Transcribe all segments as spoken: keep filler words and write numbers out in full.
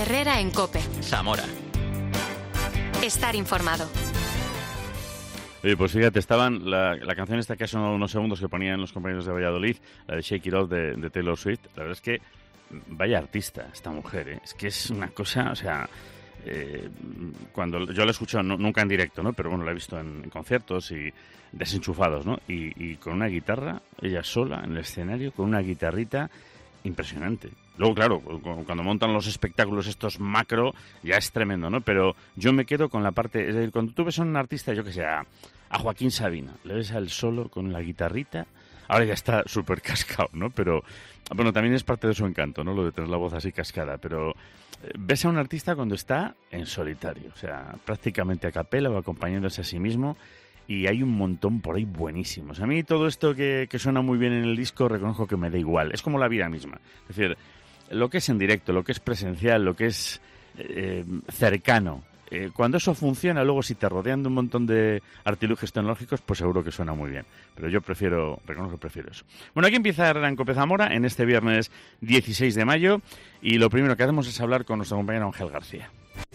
Herrera en COPE. Zamora. Estar informado. Oye, pues fíjate, estaban la, la canción esta que ha sonado unos segundos que ponían los compañeros de Valladolid, la de Shake It Off de, de Taylor Swift. La verdad es que vaya artista esta mujer, ¿eh? Es que es una cosa, o sea, eh, cuando yo la he escuchado, no, nunca en directo, ¿no? Pero bueno, la he visto en, en conciertos y desenchufados, ¿no? Y, y con una guitarra, ella sola en el escenario, con una guitarrita impresionante. Luego, claro, cuando montan los espectáculos estos macro, ya es tremendo, ¿no? Pero yo me quedo con la parte... Es decir, cuando tú ves a un artista, yo que sé, a, a Joaquín Sabina, le ves a él solo con la guitarrita, ahora ya está súper cascado, ¿no? Pero, bueno, también es parte de su encanto, ¿no? Lo de tener la voz así cascada, pero eh, ves a un artista cuando está en solitario, o sea, prácticamente a capela o acompañándose a sí mismo, y hay un montón por ahí buenísimos. A mí todo esto que, que suena muy bien en el disco, reconozco que me da igual. Es como la vida misma. Es decir, lo que es en directo, lo que es presencial, lo que es eh, cercano. Eh, cuando eso funciona, luego si te rodean de un montón de artilugios tecnológicos, pues seguro que suena muy bien. Pero yo prefiero, reconozco que prefiero eso. Bueno, aquí empieza Herrera en COPE Zamora en este viernes dieciséis de mayo. Y lo primero que hacemos es hablar con nuestro compañero Ángel García.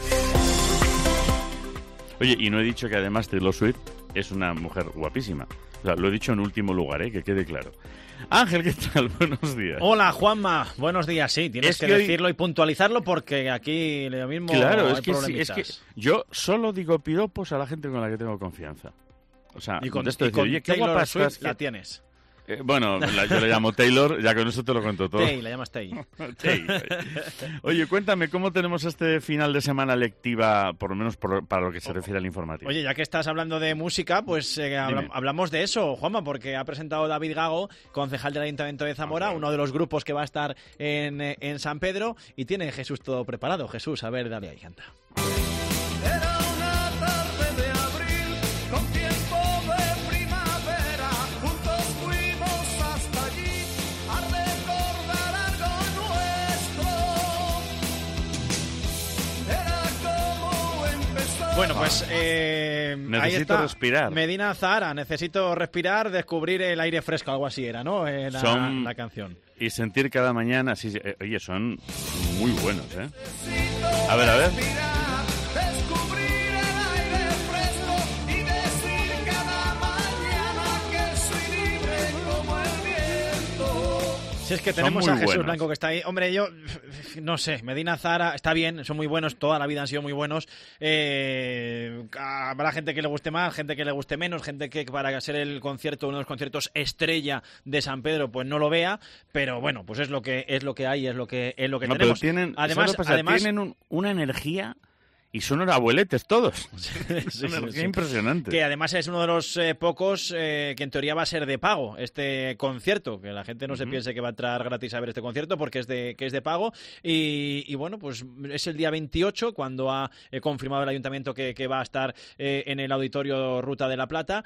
Oye, y no he dicho que además Taylor Swift es una mujer guapísima. O sea, lo he dicho en último lugar, ¿eh? Que quede claro. Ángel, ¿qué tal? Buenos días. Hola, Juanma. Buenos días, sí. Tienes es que, que hoy... decirlo y puntualizarlo porque aquí lo mismo claro, hay es que, sí, es que yo solo digo piropos a la gente con la que tengo confianza. O sea, y con, esto y decir, con oye, qué Taylor guapa Swift estás, la que... tienes. Eh, bueno, la, yo le llamo Taylor, ya con eso te lo cuento todo. Tay, la llamas Tay. Tay. Oye, cuéntame, ¿cómo tenemos este final de semana lectiva, por lo menos por, para lo que se refiere al informativo? Oye, ya que estás hablando de música, pues eh, habla, hablamos de eso, Juanma, porque ha presentado David Gago, concejal del Ayuntamiento de Zamora, okay. uno de los grupos que va a estar en, en San Pedro, y tiene Jesús todo preparado. Jesús, a ver, dale ahí, canta. Bueno, pues eh, necesito ahí está. respirar. Medina Zahara, necesito respirar, descubrir el aire fresco, algo así era, ¿no? Eh, la, son, la canción. Y sentir cada mañana, sí, sí, eh, oye, son muy buenos, ¿eh? A ver, a ver. Si es que tenemos a Jesús buenos. Blanco que está ahí. Hombre, yo no sé, Medina Zahara está bien, son muy buenos, toda la vida han sido muy buenos. Eh, habrá gente que le guste más, gente que le guste menos, gente que para ser el concierto, uno de los conciertos estrella de San Pedro, pues no lo vea, pero bueno, pues es lo que es lo que hay, es lo que es lo que no, tenemos. Pero tienen, además, además tienen un, una energía. Y son abueletes todos. Sí, es sí, una sí, sí. impresionante. Que además es uno de los eh, pocos eh, que en teoría va a ser de pago este concierto. Que la gente no uh-huh. se piense que va a entrar gratis a ver este concierto porque es de que es de pago. Y, y bueno, pues es el día veintiocho cuando ha eh, confirmado el ayuntamiento que, que va a estar eh, en el auditorio Ruta de la Plata.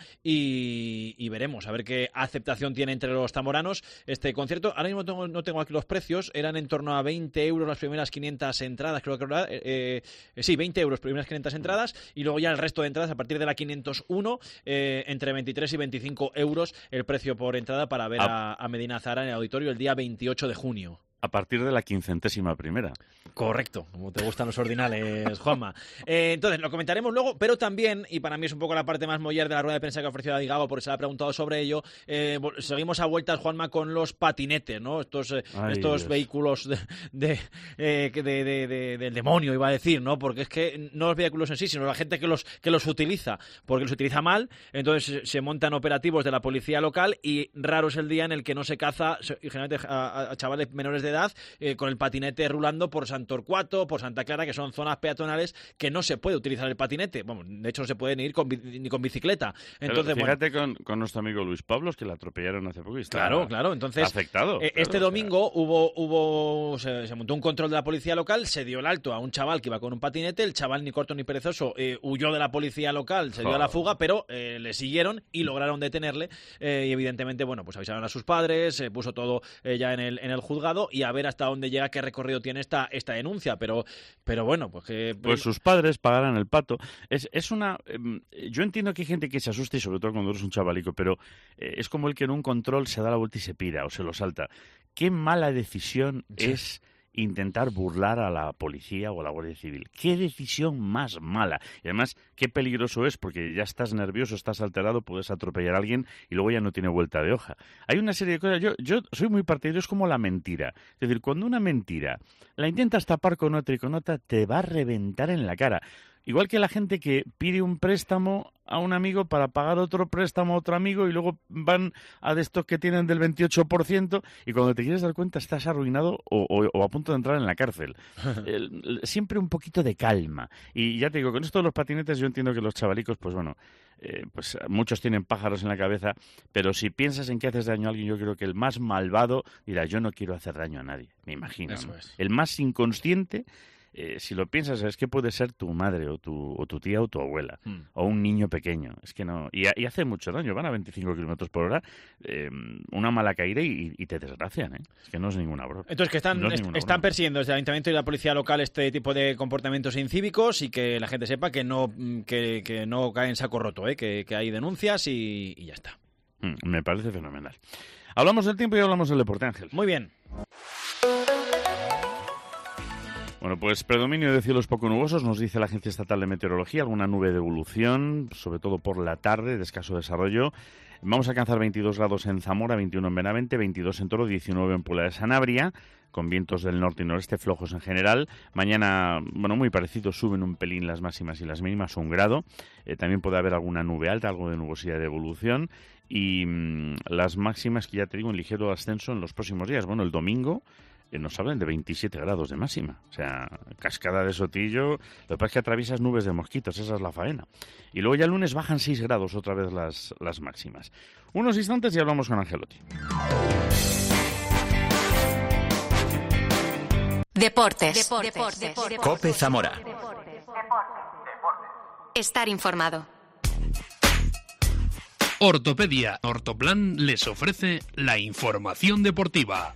Y, y veremos a ver qué aceptación tiene entre los zamoranos este concierto. Ahora mismo tengo, no tengo aquí los precios. Eran en torno a veinte euros las primeras quinientas entradas. Creo que era, eh, eh, sí, veinte euros primeras quinientas entradas y luego ya el resto de entradas a partir de la quinientos uno eh, entre veintitrés y veinticinco euros el precio por entrada para ver a, a Medina Zahara en el auditorio el día veintiocho de junio. A partir de la quincentésima primera. Correcto, como te gustan los ordinales, Juanma. Eh, entonces, lo comentaremos luego, pero también, y para mí es un poco la parte más moller de la rueda de prensa que ha ofrecido David Gago, porque se le ha preguntado sobre ello, eh, seguimos a vueltas, Juanma, con los patinetes, ¿no? Estos, eh, Ay, estos Dios. vehículos de, de, eh, de, de, de, del demonio, iba a decir, ¿no? Porque es que no los vehículos en sí, sino la gente que los, que los utiliza, porque los utiliza mal, entonces se montan operativos de la policía local y raro es el día en el que no se caza, y generalmente a, a chavales menores de edad, Eh, con el patinete rulando por San Torcuato, por Santa Clara, que son zonas peatonales que no se puede utilizar el patinete. Bueno, de hecho no se puede ni ir con, ni con bicicleta. Entonces, Pero fíjate bueno, con, con nuestro amigo Luis Pablos, que le atropellaron hace poco y está Claro, claro. Entonces, afectado. Eh, claro, este o sea. domingo hubo, hubo se, se montó un control de la policía local, se dio el alto a un chaval que iba con un patinete, el chaval ni corto ni perezoso eh, huyó de la policía local, se dio oh. a la fuga, pero eh, le siguieron y lograron detenerle eh, y evidentemente, bueno, pues avisaron a sus padres, se puso todo eh, ya en el, en el juzgado y a ver hasta dónde llega, qué recorrido tiene esta, esta denuncia, pero, pero bueno, pues que... Pues sus padres pagarán el pato. Es, es una... Eh, yo entiendo que hay gente que se asusta y sobre todo cuando eres un chavalico, pero eh, es como el que en un control se da la vuelta y se pira o se lo salta. Qué mala decisión Sí. es intentar burlar a la policía o a la Guardia Civil. ¡Qué decisión más mala! Y además, qué peligroso es, porque ya estás nervioso, estás alterado, puedes atropellar a alguien y luego ya no tiene vuelta de hoja. Hay una serie de cosas. Yo, yo soy muy partidario, es como la mentira. Es decir, cuando una mentira la intentas tapar con otra y con otra, te va a reventar en la cara. Igual que la gente que pide un préstamo a un amigo para pagar otro préstamo a otro amigo y luego van a de estos que tienen del veintiocho por ciento y cuando te quieres dar cuenta estás arruinado o, o, o a punto de entrar en la cárcel. El, siempre un poquito de calma. Y ya te digo, con esto de los patinetes yo entiendo que los chavalicos, pues bueno, eh, pues muchos tienen pájaros en la cabeza, pero si piensas en que haces daño a alguien, yo creo que el más malvado dirá, yo no quiero hacer daño a nadie, me imagino. ¿No? Es. El más inconsciente... Eh, si lo piensas, es que puede ser tu madre o tu, o tu tía o tu abuela, hmm. o un niño pequeño. Es que no. Y, y hace mucho daño, van a veinticinco kilómetros por hora, eh, una mala caída y, y te desgracian, ¿eh? Es que no es ninguna broma. Entonces, que están, no es est- están persiguiendo desde el Ayuntamiento y la Policía Local este tipo de comportamientos incívicos y que la gente sepa que no, que, que no cae en saco roto, ¿eh? que, que hay denuncias y, y ya está. Hmm, me parece fenomenal. Hablamos del tiempo y hablamos del deporte, Ángel. Muy bien. Bueno, pues predominio de cielos poco nubosos, nos dice la Agencia Estatal de Meteorología, alguna nube de evolución, sobre todo por la tarde, de escaso desarrollo. Vamos a alcanzar veintidós grados en Zamora, veintiuno en Benavente, veintidós en Toro, diecinueve en Puebla de Sanabria, con vientos del norte y noreste flojos en general. Mañana, bueno, muy parecido, suben un pelín las máximas y las mínimas, un grado. Eh, también puede haber alguna nube alta, algo de nubosidad de evolución. Y mmm, las máximas, que ya te digo, en ligero ascenso en los próximos días. Bueno, el domingo... nos hablan de veintisiete grados de máxima. O sea, cascada de Sotillo. Lo que pasa es que atraviesas nubes de mosquitos, esa es la faena. Y luego ya el lunes bajan seis grados otra vez las, las máximas. Unos instantes y hablamos con Angelotti. Deportes. Deportes. Deportes. Deportes. COPE Zamora. Estar informado. Ortopedia Ortoplan les ofrece la información deportiva.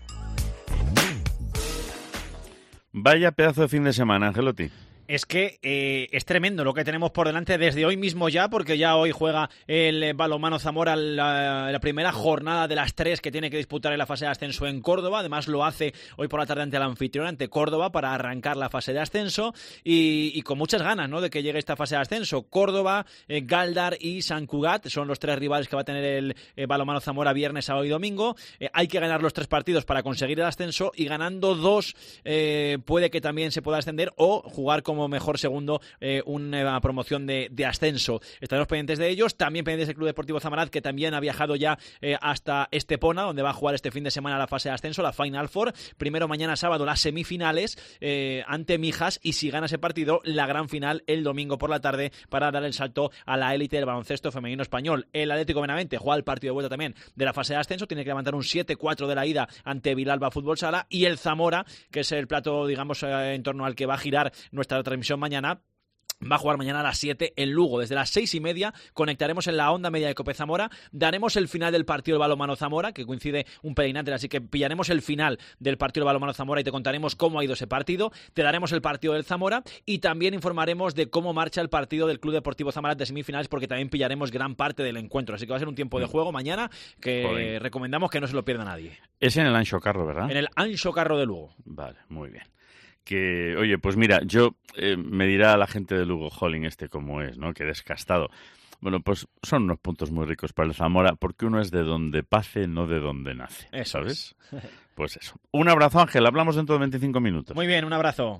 Vaya pedazo de fin de semana, Angelotti. Es que eh, es tremendo lo que tenemos por delante desde hoy mismo ya, porque ya hoy juega el balonmano Zamora la, la primera jornada de las tres que tiene que disputar en la fase de ascenso en Córdoba. Además lo hace hoy por la tarde ante el anfitrión, ante Córdoba, para arrancar la fase de ascenso y, y con muchas ganas, ¿no?, de que llegue esta fase de ascenso. Córdoba, eh, Galdar y San Cugat son los tres rivales que va a tener el eh, balonmano Zamora viernes, sábado y domingo. Eh, hay que ganar los tres partidos para conseguir el ascenso y ganando dos eh, puede que también se pueda ascender o jugar con como mejor segundo eh, una promoción de, de ascenso. Estaremos pendientes de ellos, también pendientes del Club Deportivo Zamarat, que también ha viajado ya eh, hasta Estepona, donde va a jugar este fin de semana la fase de ascenso, la Final Four. Primero mañana sábado las semifinales eh, ante Mijas, y si gana ese partido, la gran final el domingo por la tarde para dar el salto a la élite del baloncesto femenino español. El Atlético Benavente juega el partido de vuelta también de la fase de ascenso, tiene que levantar un siete cuatro de la ida ante Vilalba Fútbol Sala, y el Zamora, que es el plato, digamos, eh, en torno al que va a girar nuestra transmisión mañana, va a jugar mañana a las siete en Lugo. Desde las seis y media conectaremos en la onda media de COPE Zamora, daremos el final del partido del balonmano Zamora, que coincide un pelín antes, así que pillaremos el final del partido del balonmano Zamora y te contaremos cómo ha ido ese partido, te daremos el partido del Zamora y también informaremos de cómo marcha el partido del Club Deportivo Zamora de semifinales, porque también pillaremos gran parte del encuentro, así que va a ser un tiempo de juego mañana que Joder. recomendamos que no se lo pierda nadie. Es en el Anxo Carro, ¿verdad? En el Anxo Carro de Lugo. Vale, muy bien. Que, oye, pues mira, yo eh, me dirá la gente de Lugo Holling este cómo es, ¿no? Que descastado. Bueno, pues son unos puntos muy ricos para el Zamora, porque uno es de donde pase, no de donde nace. Eso ¿sabes? Es. Pues eso. Un abrazo, Ángel. Hablamos dentro de veinticinco minutos. Muy bien, un abrazo.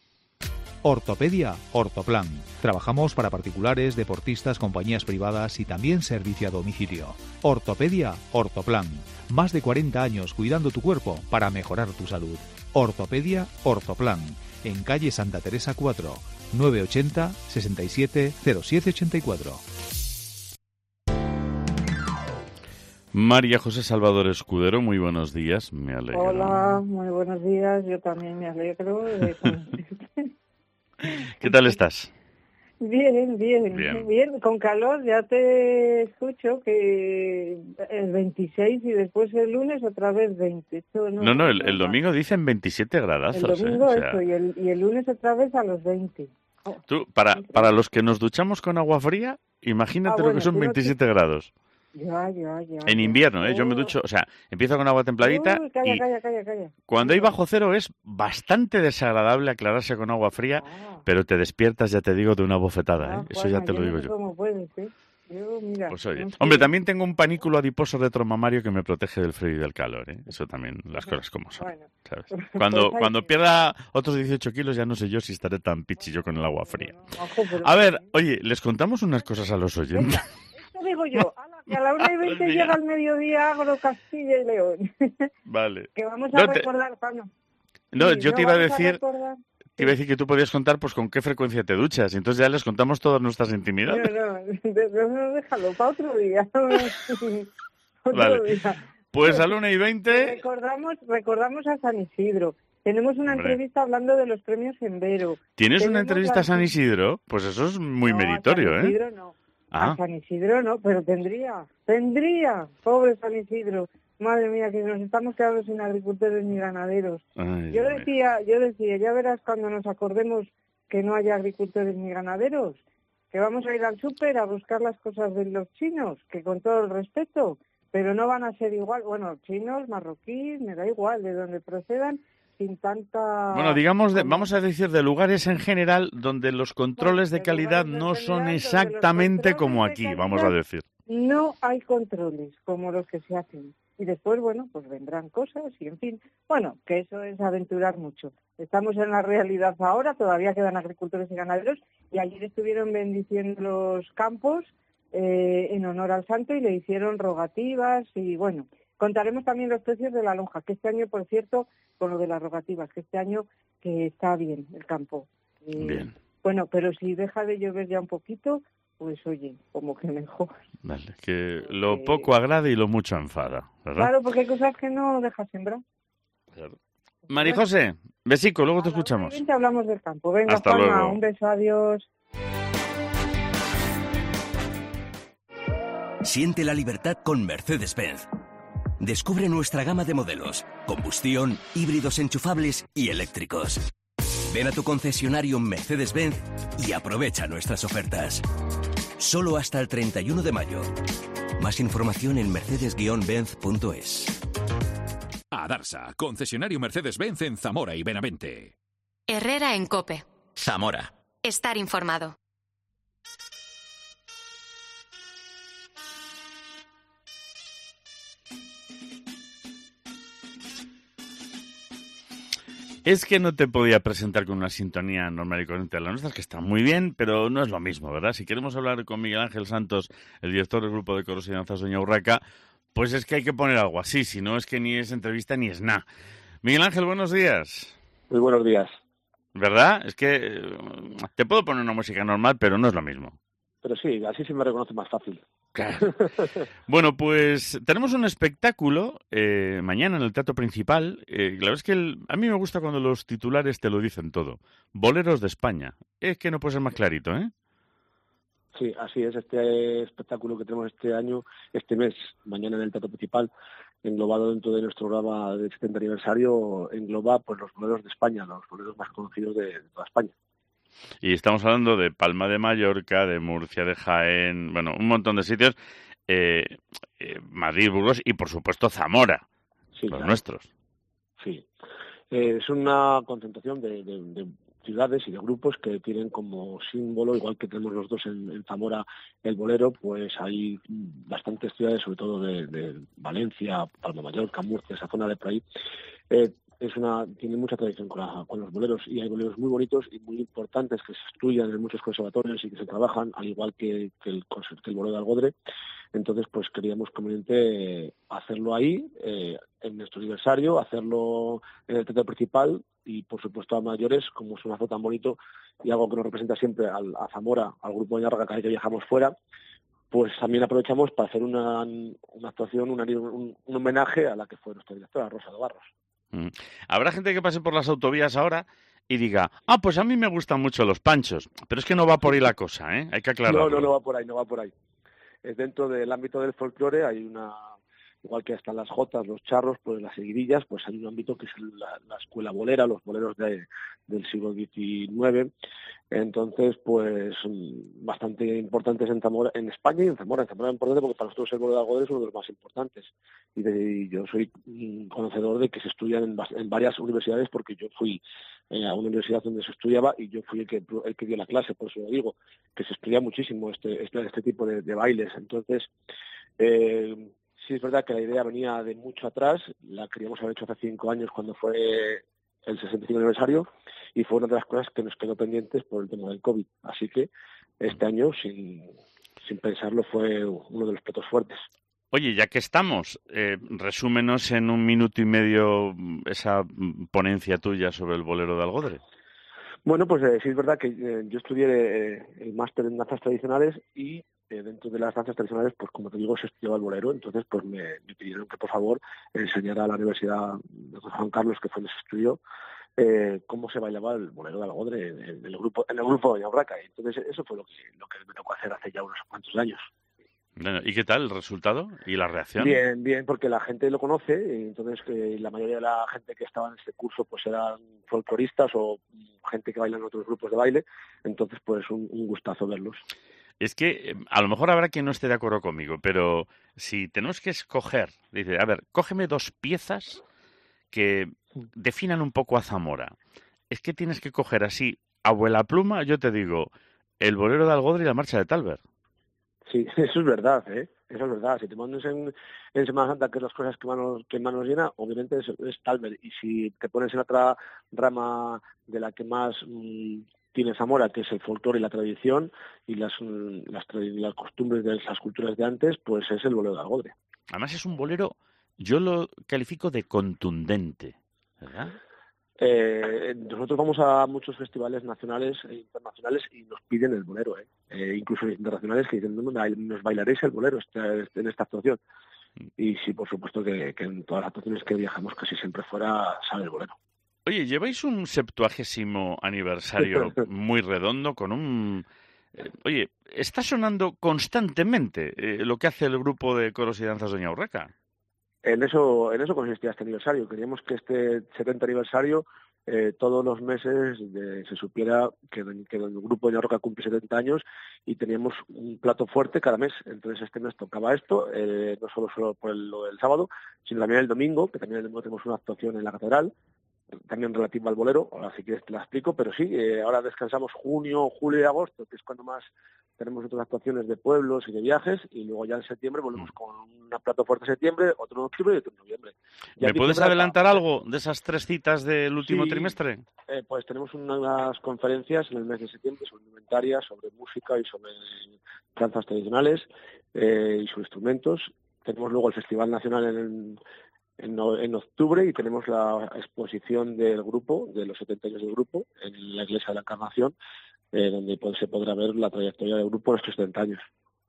Ortopedia Ortoplan. Trabajamos para particulares, deportistas, compañías privadas y también servicio a domicilio. Ortopedia Ortoplan. Más de cuarenta años cuidando tu cuerpo para mejorar tu salud. Ortopedia Ortoplan. En calle Santa Teresa cuatro, nueve ochenta, sesenta y siete, cero siete ochenta y cuatro. María José Salvador Escudero, muy buenos días, me alegro. Hola, muy buenos días, yo también me alegro. De... ¿Qué tal estás? Bien, bien, bien, bien, con calor, ya te escucho que el veintiséis y después el lunes otra vez veinte. Esto no, no, no, el, el domingo dicen veintisiete gradazos. El domingo ¿eh? eso, o sea... y, el, y el lunes otra vez a los veinte. Oh. Tú, para, para los que nos duchamos con agua fría, imagínate ah, bueno, lo que son veintisiete te... grados. Ya, ya, ya. En ya. invierno, ¿eh? Yo me Oh. ducho, o sea, empiezo con agua templadita Uy, calla, y calla, calla, calla. cuando hay bajo cero es bastante desagradable aclararse con agua fría, Ah, pero te despiertas, ya te digo, de una bofetada, ah, ¿eh? Eso Juanma, ya te lo no digo sé yo. ¿Cómo puedes, eh? Yo, mira, Pues oye, no sé. hombre, también tengo un panículo adiposo retromamario que me protege del frío y del calor, ¿eh? Eso también, las cosas como son, Bueno, ¿sabes? pues Cuando, ahí cuando sí. pierda otros dieciocho kilos ya no sé yo si estaré tan pichi yo con el agua fría. No, no, ojo, pero- A ver, oye, les contamos unas cosas a los oyentes. Venga, esto digo yo, ala, que a la una y veinte llega el mediodía Agro Castilla y León. Vale. Que vamos a No te- recordar, Pablo. No, Sí, yo te iba a vamos decir, recordar. te iba a decir que tú podías contar pues con qué frecuencia te duchas, y entonces ya les contamos todas nuestras No, intimidades. no, de- de- no, déjalo, para otro día. Otro Vale. día. Pues a la una y veinte, Recordamos, recordamos a San Isidro. Tenemos una Hombre. entrevista hablando de los premios Embero. ¿tienes una Tenemos entrevista la- a San Isidro? Pues eso es muy No, meritorio, a San ¿eh? Isidro no. Ah, A San Isidro no, pero tendría, tendría, pobre San Isidro. Madre mía, que nos estamos quedando sin agricultores ni ganaderos. ay, Yo Dios mío. decía, yo decía, ya verás cuando nos acordemos que no haya agricultores ni ganaderos, que vamos a ir al súper a buscar las cosas de los chinos, que con todo el respeto, pero no van a ser igual, bueno, chinos, marroquíes, me da igual, de donde procedan, sin tanta... Bueno, digamos, de- como- vamos a decir de lugares en general donde los controles de de calidad lugares en no son general donde los exactamente controles como de aquí, calidad vamos a decir. No hay controles como los que se hacen. Y después, bueno, pues vendrán cosas y, en fin, bueno, que eso es aventurar mucho. Estamos en la realidad ahora, todavía quedan agricultores y ganaderos, y ayer estuvieron bendiciendo los campos eh, en honor al santo y le hicieron rogativas y, bueno, contaremos también los precios de la lonja, que este año, por cierto, con lo de las rogativas, que este año que está bien el campo. Eh, Bien, Bueno, pero si deja de llover ya un poquito, pues oye, como que mejor. vale, que lo Eh, poco agrada y lo mucho enfada, ¿verdad? Claro, porque hay cosas que no dejas sembrar. Claro. María José, besico, luego te A la una y escuchamos. veinte hablamos del campo. Venga, Hasta Juanma, luego. un beso, adiós. Siente la libertad con Mercedes-Benz. Descubre nuestra gama de modelos, combustión, híbridos enchufables y eléctricos. Ven a tu concesionario Mercedes-Benz y aprovecha nuestras ofertas. Solo hasta el treinta y uno de mayo. Más información en mercedes guion benz punto es. Adarsa, concesionario Mercedes-Benz en Zamora y Benavente. Herrera en COPE. Zamora. Estar informado. Es que no te podía presentar con una sintonía normal y corriente a la nuestra, que está muy bien, pero no es lo mismo, ¿verdad? Si queremos hablar con Miguel Ángel Santos, el director del Grupo de Coros y Danzas Doña Urraca, pues es que hay que poner algo así, si no es que ni es entrevista ni es nada. Miguel Ángel, buenos días. Muy buenos días. ¿Verdad? Es que eh, te puedo poner una música normal, pero no es lo mismo. Pero sí, así se me reconoce más fácil. Claro. Bueno, pues tenemos un espectáculo eh, mañana en el Teatro Principal. Eh, la verdad es que el, a mí me gusta cuando los titulares te lo dicen todo. Boleros de España. Es que no puede ser más clarito, ¿eh? Sí, así es. Este espectáculo que tenemos este año, este mes, mañana en el Teatro Principal, englobado dentro de nuestro programa de setenta aniversario, engloba pues los boleros de España, los boleros más conocidos de, de toda España. Y estamos hablando de Palma de Mallorca, de Murcia, de Jaén, bueno, un montón de sitios. Eh, eh, Madrid, Burgos y, por supuesto, Zamora, Sí, los claro. nuestros. Sí. Eh, es una concentración de, de, de ciudades y de grupos que tienen como símbolo, igual que tenemos nosotros en, en Zamora el bolero, pues hay bastantes ciudades, sobre todo de, de Valencia, Palma de Mallorca, Murcia, esa zona de por ahí. Eh, es una tiene mucha tradición con, la, con los boleros, y hay boleros muy bonitos y muy importantes que se estudian en muchos conservatorios y que se trabajan, al igual que, que, el, que el bolero de Algodre. Entonces, pues queríamos conveniente hacerlo ahí, eh, en nuestro aniversario, hacerlo en el teatro principal y, por supuesto, a mayores, como es un azo tan bonito y algo que nos representa siempre al, a Zamora, al grupo de Ñárraga, cada vez que viajamos fuera, pues también aprovechamos para hacer una, una actuación, una, un, un homenaje a la que fue nuestra directora, Rosa de Barros. Mm. Habrá gente que pase por las autovías ahora y diga, ah, pues a mí me gustan mucho los panchos, pero es que no va por ahí la cosa, ¿eh? Hay que aclararlo. No, no, no va por ahí, no va por ahí. Es dentro del ámbito del folclore, hay una igual que están las jotas, los charros, pues las seguidillas, pues hay un ámbito que es la, la escuela bolera, los boleros de, del siglo diecinueve. Entonces, pues bastante importantes en Zamora, en España y en Zamora. En Zamora es importante porque para nosotros el bolero de Algodre es uno de los más importantes. Y, de, y yo soy mm, conocedor de que se estudian en, en varias universidades, porque yo fui eh, a una universidad donde se estudiaba y yo fui el que, el que dio la clase, por eso lo digo, que se estudia muchísimo este, este, este tipo de, de bailes. Entonces, eh, sí es verdad que la idea venía de mucho atrás, la queríamos haber hecho hace cinco años cuando fue el sesenta y cinco aniversario, y fue una de las cosas que nos quedó pendientes por el tema del COVID. Así que este año, sin, sin pensarlo, fue uno de los platos fuertes. Oye, ya que estamos, eh, resúmenos en un minuto y medio esa ponencia tuya sobre el bolero de Algodre. Bueno, pues eh, sí es verdad que eh, yo estudié eh, el máster en danzas tradicionales y eh, dentro de las danzas tradicionales, pues como te digo, se estudiaba el bolero. Entonces, pues me, me pidieron que por favor enseñara a la Universidad de Juan Carlos, que fue donde se estudió, eh, cómo se bailaba el bolero de Algodre en, en el grupo en el grupo de Doña Urraca. Entonces, eso fue lo que, lo que me tocó hacer hace ya unos cuantos años. ¿Y qué tal el resultado y la reacción? Bien, bien, porque la gente lo conoce, y entonces eh, la mayoría de la gente que estaba en este curso pues eran folcloristas o gente que baila en otros grupos de baile, entonces pues un, un gustazo verlos. Es que a lo mejor habrá quien no esté de acuerdo conmigo, pero si tenemos que escoger, dice, a ver, cógeme dos piezas que definan un poco a Zamora. Es que tienes que coger así, abuela pluma, yo te digo, el bolero de Algodre y la marcha de Talbert. Sí, eso es verdad, ¿eh? Eso es verdad. Si te pones en, en Semana Santa, que es las cosas que más nos, que más nos llena, obviamente es, es Talbert. Y si te pones en otra rama de la que más mmm, tiene Zamora, que es el folclore y la tradición y las, las, las costumbres de las culturas de antes, pues es el bolero de Algodre. Además es un bolero, yo lo califico de contundente, ¿verdad? Eh, nosotros vamos a muchos festivales nacionales e internacionales y nos piden el bolero, ¿eh? Eh, incluso internacionales que dicen, nos bailaréis el bolero este, este, en esta actuación. Y sí, por supuesto que, que en todas las actuaciones que viajamos casi siempre fuera sale el bolero. Oye, lleváis un septuagésimo aniversario muy redondo con un... Eh, oye, está sonando constantemente eh, lo que hace el grupo de coros y danzas Doña Urraca. En eso, en eso consistía este aniversario. Queríamos que este setenta aniversario eh, todos los meses de, se supiera que, que el grupo de Doña Urraca cumple setenta años y teníamos un plato fuerte cada mes. Entonces este mes tocaba esto, eh, no solo, solo por el, lo del sábado, sino también el domingo, que también el domingo tenemos una actuación en la catedral, también relativa al bolero. Ahora si quieres te la explico, pero sí, eh, ahora descansamos junio, julio y agosto, que es cuando más tenemos otras actuaciones de pueblos y de viajes, y luego ya en septiembre volvemos con una plato fuerte en septiembre, otro en octubre y otro en noviembre. Ya ¿Me puedes adelantar hasta... algo de esas tres citas del último sí, trimestre? Eh, pues tenemos unas conferencias en el mes de septiembre sobre indumentaria, sobre música y sobre danzas tradicionales eh, y sobre instrumentos. Tenemos luego el Festival Nacional en, en, en octubre y tenemos la exposición del grupo, de los setenta años del grupo, en la Iglesia de la Encarnación, Eh, donde pues, se podrá ver la trayectoria del grupo en estos setenta años.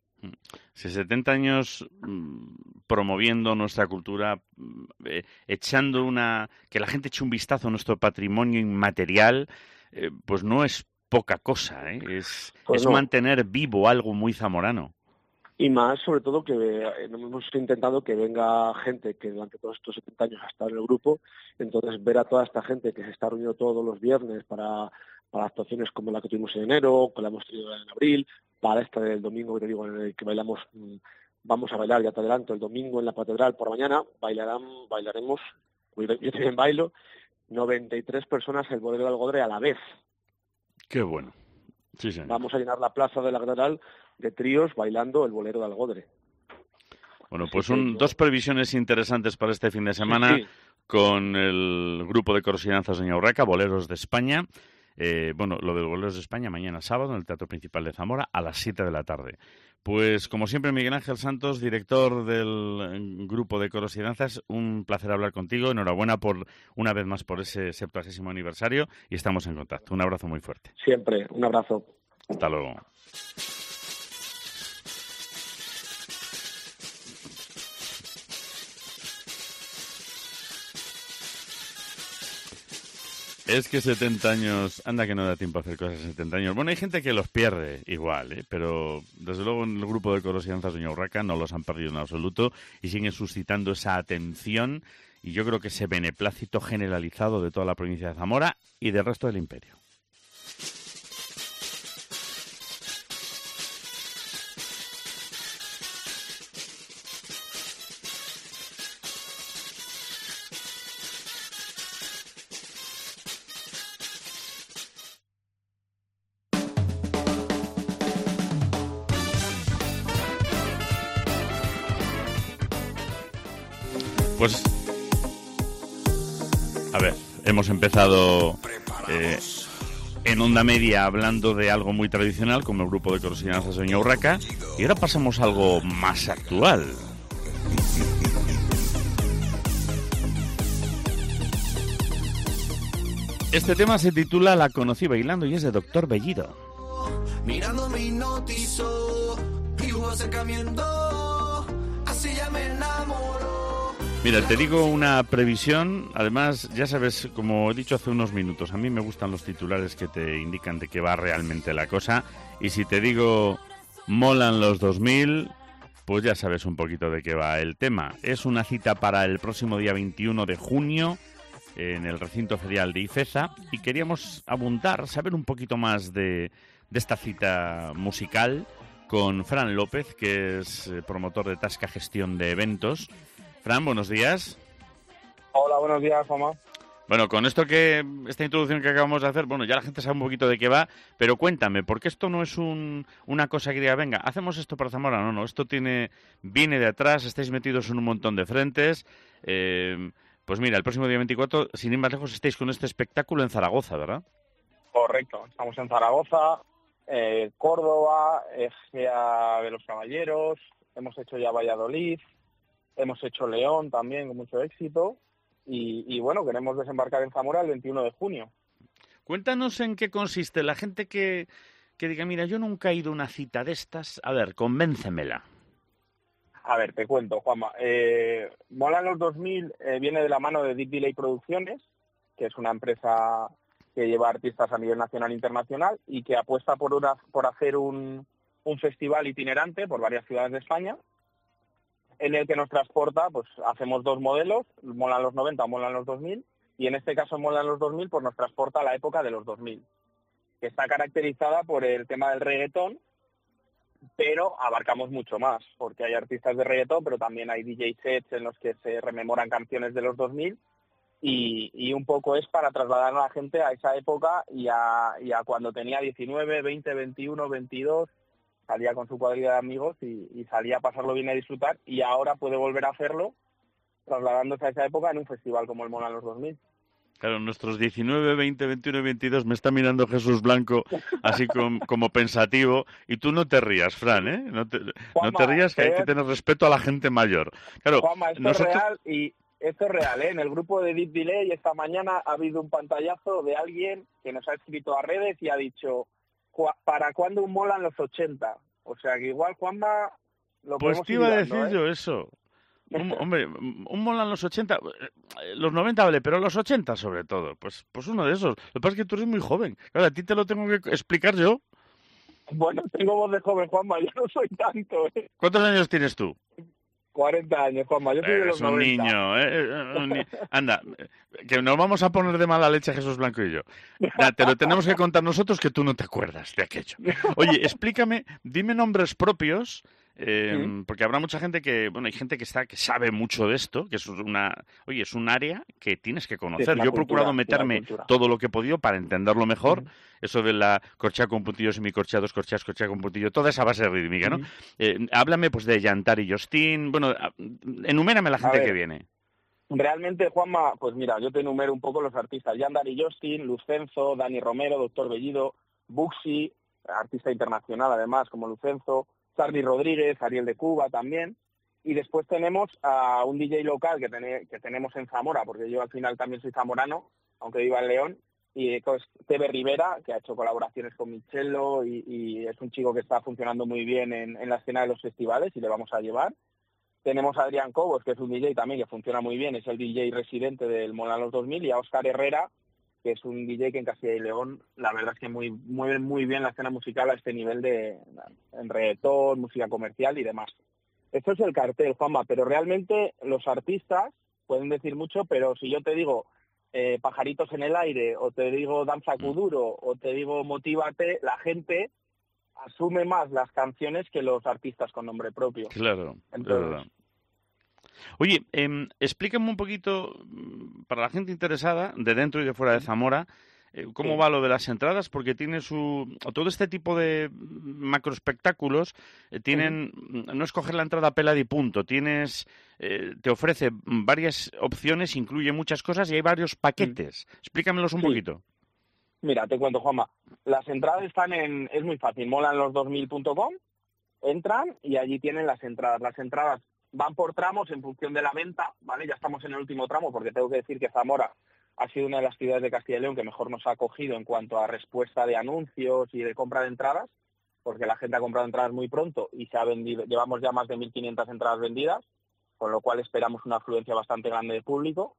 Si setenta años mmm, promoviendo nuestra cultura, eh, echando una... que la gente eche un vistazo a nuestro patrimonio inmaterial, eh, pues no es poca cosa, ¿eh? Es, pues es no. mantener vivo algo muy zamorano. Y más, sobre todo, que eh, hemos intentado que venga gente que durante todos estos setenta años ha estado en el grupo, entonces ver a toda esta gente que se está reuniendo todos los viernes para... para actuaciones como la que tuvimos en enero, que la hemos tenido en abril, para esta del domingo que te digo, en el que bailamos, vamos a bailar, ya te adelanto, el domingo en la catedral por la mañana, bailarán, bailaremos, yo también bailo, noventa y tres personas el bolero de Algodre a la vez. Qué bueno. Sí, señor. Vamos a llenar la plaza de la catedral de tríos bailando el bolero de Algodre. Bueno, pues son dos previsiones interesantes para este fin de semana, sí, sí. Con el grupo de coros y danzas Doña Urraca, Boleros de España. Eh, bueno, lo del Boleros de España mañana sábado en el Teatro Principal de Zamora a las siete de la tarde. Pues como siempre, Miguel Ángel Santos, director del grupo de coros y danzas, un placer hablar contigo. Enhorabuena por una vez más por ese septuagésimo aniversario y estamos en contacto. Un abrazo muy fuerte. Siempre, un abrazo. Hasta luego. Es que setenta años, anda que no da tiempo a hacer cosas en setenta años. Bueno, hay gente que los pierde igual, ¿eh? Pero desde luego en el grupo de coros y danzas Doña Urraca no los han perdido en absoluto y siguen suscitando esa atención y yo creo que ese beneplácito generalizado de toda la provincia de Zamora y del resto del imperio. Pues, a ver, hemos empezado eh, en Onda Media hablando de algo muy tradicional como el grupo de coros y danzas Doña Urraca y ahora pasamos a algo más actual. Este tema se titula La conocí bailando y es de Doctor Bellido. Mirando mi notizo, y hubo acercamiento, así ya me enamoró. Mira, te digo una previsión, además, ya sabes, como he dicho hace unos minutos, a mí me gustan los titulares que te indican de qué va realmente la cosa, y si te digo molan los dos mil, pues ya sabes un poquito de qué va el tema. Es una cita para el próximo día veintiuno de junio en el recinto ferial de Ifeza, y queríamos abundar, saber un poquito más de, de esta cita musical con Fran López, que es promotor de Tasca Gestión de Eventos. Fran, buenos días. Hola, buenos días, Juanma. Bueno, con esto que, esta introducción que acabamos de hacer, bueno, ya la gente sabe un poquito de qué va, pero cuéntame, porque esto no es un, una cosa que diga, venga, hacemos esto para Zamora, no, no, esto tiene, viene de atrás, estáis metidos en un montón de frentes, eh, pues mira, el próximo día veinticuatro, sin ir más lejos, estáis con este espectáculo en Zaragoza, ¿verdad? Correcto, estamos en Zaragoza, eh, Córdoba, Egea de los Caballeros, hemos hecho ya Valladolid, hemos hecho León también con mucho éxito y, y bueno, queremos desembarcar en Zamora el veintiuno de junio. Cuéntanos en qué consiste la gente que, que diga, mira, yo nunca he ido a una cita de estas, a ver, convéncemela. A ver, te cuento, Juanma. Eh, Molan los dos mil eh, viene de la mano de Deep Delay Producciones, que es una empresa que lleva artistas a nivel nacional e internacional y que apuesta por, una, por hacer un, un festival itinerante por varias ciudades de España, en el que nos transporta, pues hacemos dos modelos, molan los noventa o molan los dos mil, y en este caso molan los dos mil, pues nos transporta a la época de los dos mil, que está caracterizada por el tema del reggaetón, pero abarcamos mucho más, porque hay artistas de reggaetón, pero también hay D J sets en los que se rememoran canciones de los dos mil, y, y un poco es para trasladar a la gente a esa época y a, y a cuando tenía diecinueve, veinte, veintiuno, veintidós, salía con su cuadrilla de amigos y, y salía a pasarlo bien y a disfrutar, y ahora puede volver a hacerlo trasladándose a esa época en un festival como el Molan los dos mil. Claro, nuestros diecinueve, veinte, veintiuno y veintidós me está mirando Jesús Blanco así com, como pensativo, y tú no te rías, Fran, ¿eh? No te, Juanma, no te rías, que hay que tener respeto a la gente mayor. Claro, Juanma, esto nosotros... es real y esto es real, ¿eh? En el grupo de Deep Delay esta mañana ha habido un pantallazo de alguien que nos ha escrito a redes y ha dicho: ¿para cuándo un Molan los ochenta? O sea que igual, Juanma, lo pues podemos te iba a decir ¿eh? yo eso. Un, hombre, un Molan los ochenta, los noventa vale, pero los ochenta sobre todo, pues pues uno de esos. Lo que pasa es que tú eres muy joven. Claro, a ti te lo tengo que explicar yo. Bueno, tengo voz de joven, Juanma, yo no soy tanto, ¿eh? ¿Cuántos años tienes tú? cuarenta años, Juanma, yo soy de los un noventa. Niño, ¿eh? Un ni... Anda, que nos vamos a poner de mala leche Jesús Blanco y yo. Ya, te lo tenemos que contar nosotros, que tú no te acuerdas de aquello. Oye, explícame, dime nombres propios, eh, ¿Sí? porque habrá mucha gente que, bueno, hay gente que está que sabe mucho de esto, que es una, oye, es un área que tienes que conocer. Sí, yo he cultura, procurado meterme todo lo que he podido para entenderlo mejor. Uh-huh. Eso de la corchea con puntillos, semicorcheados, corcheas, corchea con puntillo, toda esa base rítmica, ¿no? Uh-huh. Eh, háblame pues de Yantar y Justin, bueno, enumérame la gente que viene. Realmente, Juanma, pues mira, yo te enumero un poco los artistas: Yandar y Justin, Lucenzo, Dani Romero, Doctor Bellido, Buxi, artista internacional además como Lucenzo, Charly Rodríguez, Ariel de Cuba también. Y después tenemos a un D J local que, ten- que tenemos en Zamora, porque yo al final también soy zamorano, aunque viva en León, y pues Tebe Rivera, que ha hecho colaboraciones con Michello y, y es un chico que está funcionando muy bien en, en la escena de los festivales y le vamos a llevar. Tenemos a Adrián Cobos, que es un D J también que funciona muy bien, es el D J residente del Molan los dos mil, y a Óscar Herrera, que es un D J que en Castilla y León, la verdad es que muy, mueve muy bien la escena musical a este nivel de en reggaetón, música comercial y demás. Esto es el cartel, Juanma, pero realmente los artistas pueden decir mucho, pero si yo te digo eh, Pajaritos en el aire, o te digo Danza Kuduro, o te digo Motívate, la gente asume más las canciones que los artistas con nombre propio. Claro, Entonces, es verdad. Oye, eh, explícame un poquito, para la gente interesada, de dentro y de fuera de Zamora, eh, cómo sí. va lo de las entradas, porque tiene su... Todo este tipo de macroespectáculos eh, tienen... Uh-huh. No es coger la entrada pelada y punto. Tienes... Eh, te ofrece varias opciones, incluye muchas cosas y hay varios paquetes. Uh-huh. Explícamelos un sí. poquito. Mira, te cuento, Juanma. Las entradas están en... Es muy fácil. molan los dos mil punto com. Entran y allí tienen las entradas. Las entradas van por tramos en función de la venta, ¿vale? Ya estamos en el último tramo porque tengo que decir que Zamora ha sido una de las ciudades de Castilla y León que mejor nos ha acogido en cuanto a respuesta de anuncios y de compra de entradas, porque la gente ha comprado entradas muy pronto y se ha vendido, llevamos ya más de mil quinientas entradas vendidas, con lo cual esperamos una afluencia bastante grande de público.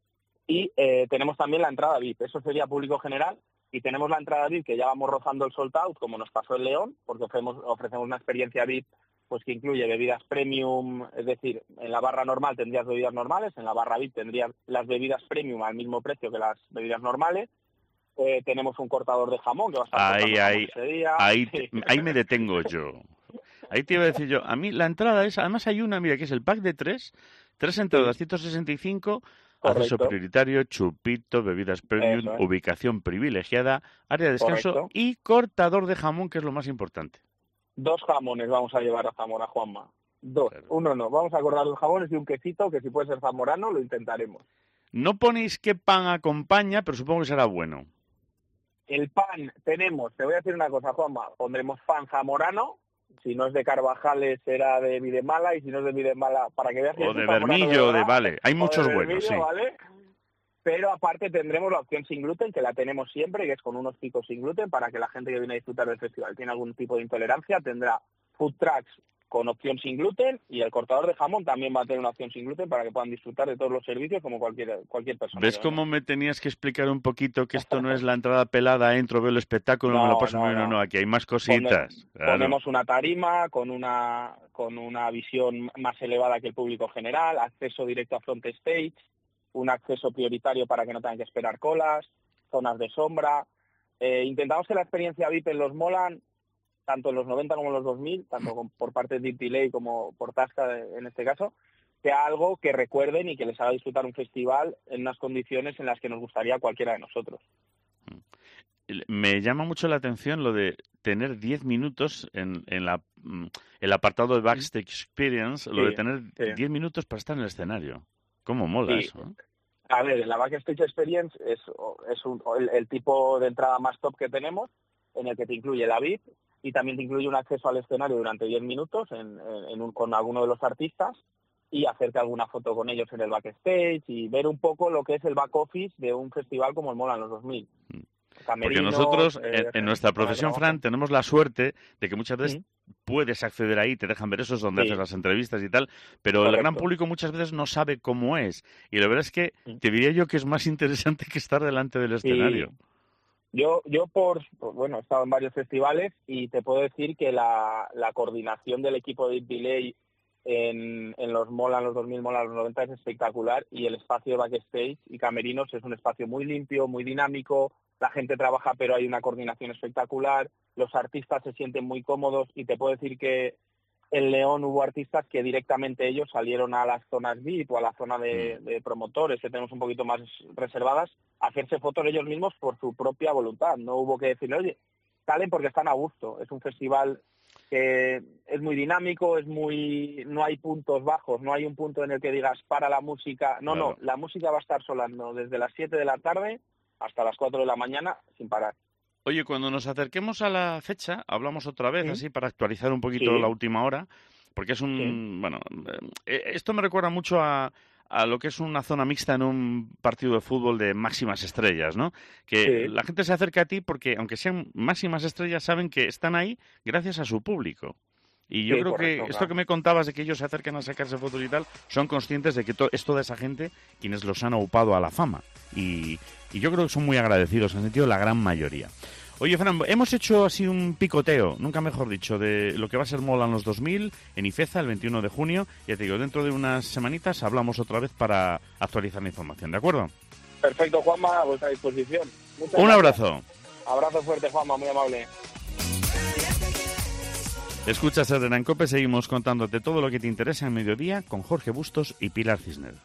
Y eh, tenemos también la entrada V I P, eso sería público general, y tenemos la entrada V I P que ya vamos rozando el sold out, como nos pasó en León, porque ofrecemos, ofrecemos una experiencia V I P pues que incluye bebidas premium, es decir, en la barra normal tendrías bebidas normales, en la barra V I P tendrías las bebidas premium al mismo precio que las bebidas normales. Eh, tenemos un cortador de jamón que va a estar ahí, ahí, ese día. Ahí, sí. ahí me detengo yo. Ahí te iba a decir yo, a mí la entrada es, además hay una, mira, que es el pack de tres, tres entradas, sí. ciento sesenta y cinco, acceso prioritario, chupito, bebidas premium, es. ubicación privilegiada, área de descanso Correcto. Y cortador de jamón, que es lo más importante. Dos jamones vamos a llevar a Zamora, Juanma. Dos. Claro. Uno no. Vamos a acordar dos jamones y un quesito, que si puede ser zamorano, lo intentaremos. No ponéis qué pan acompaña, pero supongo que será bueno. El pan tenemos, te voy a decir una cosa, Juanma. Pondremos pan zamorano. Si no es de Carvajales, será de Videmala. Y si no es de Videmala, para que veas que O es de un Bermillo, de, de vale. Hay o muchos de buenos, Bermillo, sí. ¿vale? Pero aparte tendremos la opción sin gluten, que la tenemos siempre, que es con unos picos sin gluten, para que la gente que viene a disfrutar del festival tiene algún tipo de intolerancia, tendrá food trucks con opción sin gluten, y el cortador de jamón también va a tener una opción sin gluten para que puedan disfrutar de todos los servicios como cualquier cualquier persona. ¿Ves cómo me tenías que explicar un poquito que esto no es la entrada pelada, entro, veo el espectáculo, no, me lo paso no, muy bien, no, no, aquí hay más cositas. Ponemos, claro. ponemos una tarima con una con una visión más elevada que el público general, acceso directo a front stage, un acceso prioritario para que no tengan que esperar colas, zonas de sombra. Eh, intentamos que la experiencia V I P en los Molan, tanto en los noventa como en los dos mil, tanto con, por parte de Deep Delay como por Tasca en este caso, sea algo que recuerden y que les haga disfrutar un festival en unas condiciones en las que nos gustaría a cualquiera de nosotros. Me llama mucho la atención lo de tener diez minutos en, en la, el apartado de Backstage Experience, lo sí, de tener sí. diez minutos para estar en el escenario. ¿Cómo mola sí. eso? ¿eh? A ver, la Backstage Experience es, es un, el, el tipo de entrada más top que tenemos, en el que te incluye la V I P y también te incluye un acceso al escenario durante diez minutos en, en, en un, con alguno de los artistas y hacerte alguna foto con ellos en el backstage y ver un poco lo que es el back office de un festival como el Molan los dos mil. Porque nosotros, eh, en, en nuestra profesión, Fran, tenemos la suerte de que muchas veces ¿sí? puedes acceder ahí, te dejan ver eso, es donde sí. haces las entrevistas y tal, pero Correcto. El gran público muchas veces no sabe cómo es. Y la verdad es que sí. te diría yo que es más interesante que estar delante del escenario. Sí. Yo, yo por, por, bueno, he estado en varios festivales y te puedo decir que la, la coordinación del equipo de Deep Delay en, en los Molan, los dos mil Molan, los noventa es espectacular, y el espacio de backstage y camerinos es un espacio muy limpio, muy dinámico, la gente trabaja pero hay una coordinación espectacular, los artistas se sienten muy cómodos y te puedo decir que en León hubo artistas que directamente ellos salieron a las zonas V I P o a la zona de, de promotores, que tenemos un poquito más reservadas, a hacerse fotos ellos mismos por su propia voluntad. No hubo que decirle, oye, salen porque están a gusto. Es un festival que es muy dinámico, es muy, no hay puntos bajos, no hay un punto en el que digas para la música. No, claro. no, la música va a estar sonando desde las siete de la tarde hasta las cuatro de la mañana sin parar. Oye, cuando nos acerquemos a la fecha, hablamos otra vez, ¿sí? así, para actualizar un poquito sí. la última hora, porque es un... Sí. Bueno, eh, esto me recuerda mucho a, a lo que es una zona mixta en un partido de fútbol de máximas estrellas, ¿no? Que sí. la gente se acerca a ti porque, aunque sean máximas estrellas, saben que están ahí gracias a su público. Y yo sí, creo correcto, que claro. esto que me contabas de que ellos se acercan a sacarse fotos y tal, son conscientes de que to- es toda esa gente quienes los han aupado a la fama. y, y yo creo que son muy agradecidos, han sentido la gran mayoría. Oye, Fran, hemos hecho así un picoteo, nunca mejor dicho, de lo que va a ser Molan los dos mil en Ifeza el veintiuno de junio. Ya te digo, dentro de unas semanitas hablamos otra vez para actualizar la información, ¿de acuerdo? Perfecto, Juanma, a vuestra disposición. Muchas un gracias. abrazo. Abrazo fuerte, Juanma, muy amable. Escuchas Herrera en COPE, seguimos contándote todo lo que te interesa en mediodía con Jorge Bustos y Pilar Cisneros.